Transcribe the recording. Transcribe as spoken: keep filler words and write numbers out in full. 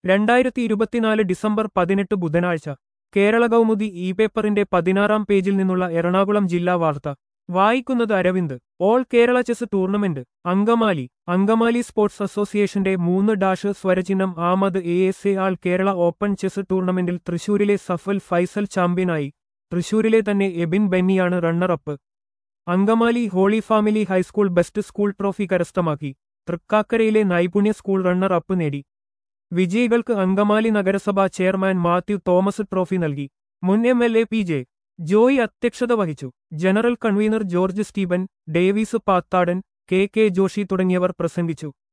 രണ്ടായിരത്തി ഇരുപത്തിനാല് ഡിസംബർ പതിനെട്ട് ബുധനാഴ്ച കേരള കൗമുദി ഇ പേപ്പറിന്റെ പതിനാറാം പേജിൽ നിന്നുള്ള എറണാകുളം ജില്ലാ വാർത്ത വായിക്കുന്നത് Aravind. All Kerala chess tournament Angamaly. Angamaly sports അസോസിയേഷന്റെ മൂന്ന് ഡാഷ് സ്വരചിഹ്നം ആമത് A S A all Kerala open chess ടൂർണമെന്റിൽ തൃശൂരിലെ സഫൽ ഫൈസൽ ചാമ്പ്യനായി. തൃശൂരിലെ തന്നെ എബിൻ ബെന്നിയാണ് runner up. Angamaly holy family high school best school trophy കരസ്ഥമാക്കി. തൃക്കാക്കരയിലെ നൈപുണ്യ സ്കൂൾ റണ്ണർ അപ്പ് നേടി. വിജയികൾക്ക് അങ്കമാലി നഗരസഭാ ചെയർമാൻ മാത്യു തോമസ് ട്രോഫി നൽകി. മുൻ M L A P J Joy അധ്യക്ഷത വഹിച്ചു. General convener George Stephen, Davis Pathadan, K K Joshi തുടങ്ങിയവർ പ്രസംഗിച്ചു.